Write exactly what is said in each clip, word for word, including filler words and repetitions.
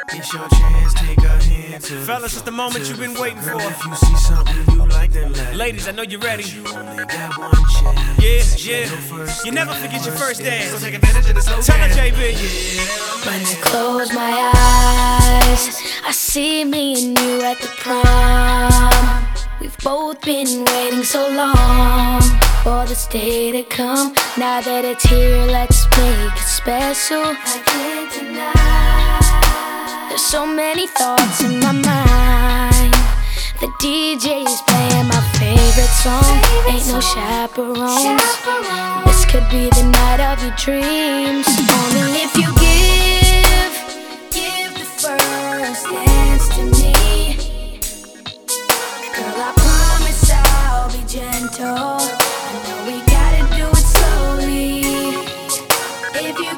It's your chance, take a hand to Fellas, it's the moment you've been waiting for. Girl, if you see something you like, then let it. Ladies, I know you're ready. You only got one chance. Yeah, yeah. You never forget your first dance. So take advantage of the slow Tell her, dance. J B. When I close my eyes, I see me and you at the prom. We've both been waiting so long for this day to come. Now that it's here, let's make it special. I can't deny. There's so many thoughts in my mind. The D J is playing my favorite song. Ain't no chaperones. This could be the night of your dreams. Only if you give, give the first dance to me. Girl, I promise I'll be gentle. I know we gotta do it slowly. If you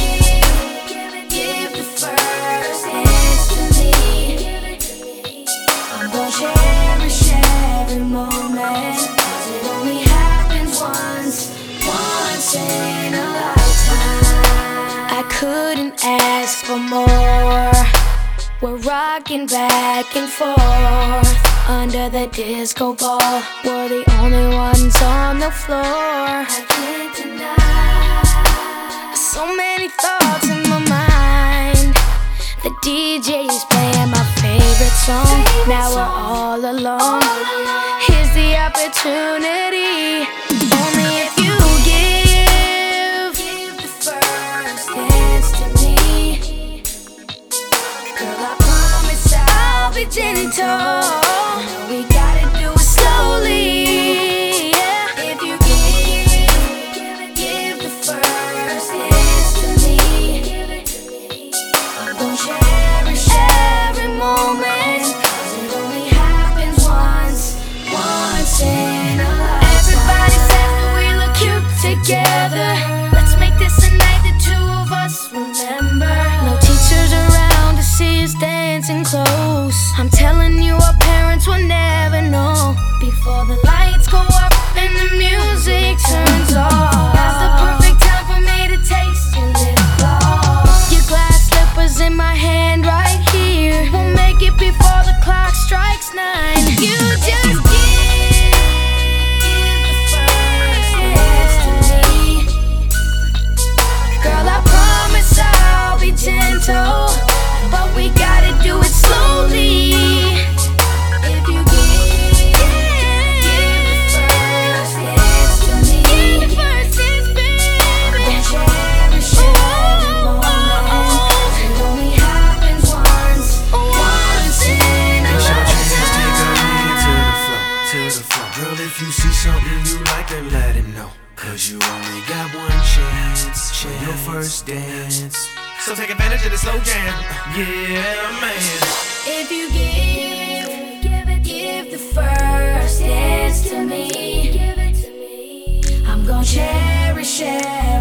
give, give the first dance to me. I'm gonna cherish every moment, 'cause it only happens once, once in a lifetime. I couldn't ask for more. We're rocking back and forth under the disco ball. We're the only ones on the floor. I can't deny. So many thoughts in my mind. The D J is playing my favorite song. Now we're all alone. Here's the opportunity. Only if you give, give the first dance to me. Girl, I promise I'll be gentle. We gotta do it slowly. Yeah. If you give, give the first dance to me. I'm gonna cherish every moment, 'cause it only happens once, once in a lifetime. Everybody says that we look cute together. Let's make this a night the two of us remember. No teachers around to see us dancing close. I'm telling you, our parents will never know. Before the lights go up and the music turns off, that's the perfect time for me to taste your lip gloss. Your glass slippers in my hand right here. We'll make it before the clock strikes nine. You just give, give the first dance to me. Girl, I promise I'll be gentle, but we gotta do it slowly. If you give, give the first dance to me. Give the first dance, baby. I'm cherish every moment. It only happens once, once in a It's your chance, take a hand to the lifetime. floor, to the floor. Girl, if you see something you like, then let him know. 'Cause you only got one chance for your first dance. So take advantage of the slow jam. Yeah, man. If you give, give it, give the first dance to me. I'm gonna cherish it.